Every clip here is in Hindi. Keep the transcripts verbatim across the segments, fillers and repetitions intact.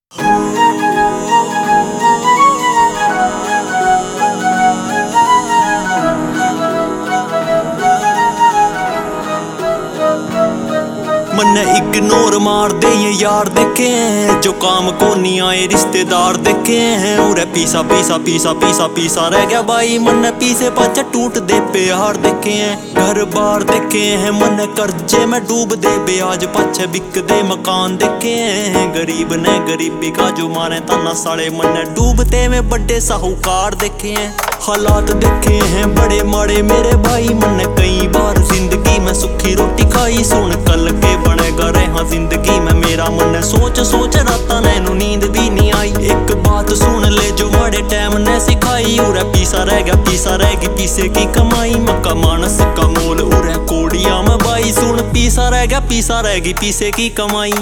मन्ने इग्नोर मार दे ये यार देखे हैं, जो काम को नहीं आए रिश्तेदार देखे हैं। उरे पीसा पीसा पीसा पीसा पीसा रह गया भाई, मन्ने पीसे पाचा टूट दे प्यार देखे हैं। घर बार देखे हैं मन्ने कर्जे में डूब दे, ब्याज पाछे बिक दे मकान देखे हैं। गरीब ने गरीबी का जो मारे ताना साले, मन्ने डूबते में बड़े साहूकार देखे हैं। हालात देखे हैं बड़े माड़े मेरे भाई, मन्ने कई बार जिंदगी में सुखी रोटी खाई। सुन कल के बनेगा रहा जिंदगी में मेरा, मन्ने सोच सोच राता नैनू नींद भी नहीं आई। एक बात सुन ले जो माड़े टाइम ने सिखाई, उरे पीसा रह गया पीसा रहेगी पीसे की कमाई। मक्का मानस का मोल उरे कोड़िया में भाई, सुन पीसा रह गया पीसा रहेगी पीसे की कमाई।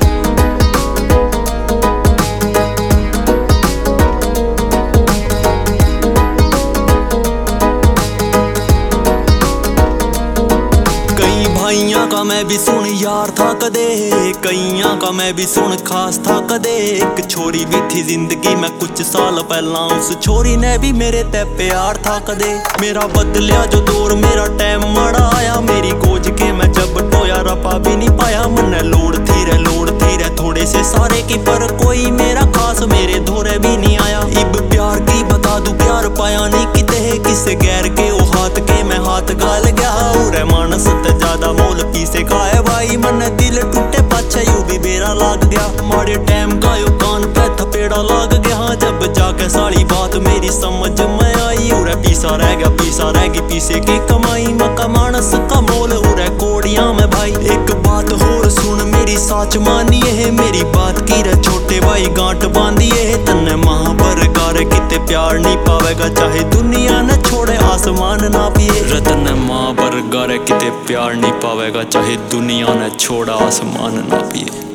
कईयां का मैं भी सुन यार था कदे, कईयां का मैं भी सुन खास था कदे। एक छोरी भी थी जिंदगी में कुछ साल पहला, उस छोरी ने भी मेरे ते प्यार था कदे। मेरा बदलिया जो दौर मेरा टाइम माड़ा आया, मेरी गोज के मैं जब टोया रपा भी नहीं पाया। मन्ने लोड़ थी रे लोड़ थी रे थोड़े से सारे की, पर कोई मेरा खास मेरे धोरे भी नहीं आया। इब प्यार की बता दू प्यार पाया नहीं किते, किसे गैर के ओ हाथ के मैं हाथ गाल गया। उरे मानस ते ज्यादा मोल पीसे का है भाई, मन दिल टूटे पाछे यू भी बेरा लाग गया। माड़े टाइम का यो कान पे थपेड़ा लाग गया, जब जाके सारी बात मेरी समझ में आई। उरे पीसा रह गया पीसा रहेगी पीसे की कमाई। मक्का मानस का मोल उरे कोड़िया में भाई। एक बात होर सुन मेरी साच मानिए है, मेरी बात की रे छोटे भाई गांठ बांधिए है। तन्ने महाबर गारे किते प्यार नहीं पावेगा, चाहे दुनिया न छोड़े आसमान ना पिए। रतन माँ पर गारे किते प्यार नहीं पावेगा, चाहे दुनिया ने छोड़ा आसमान ना पिए।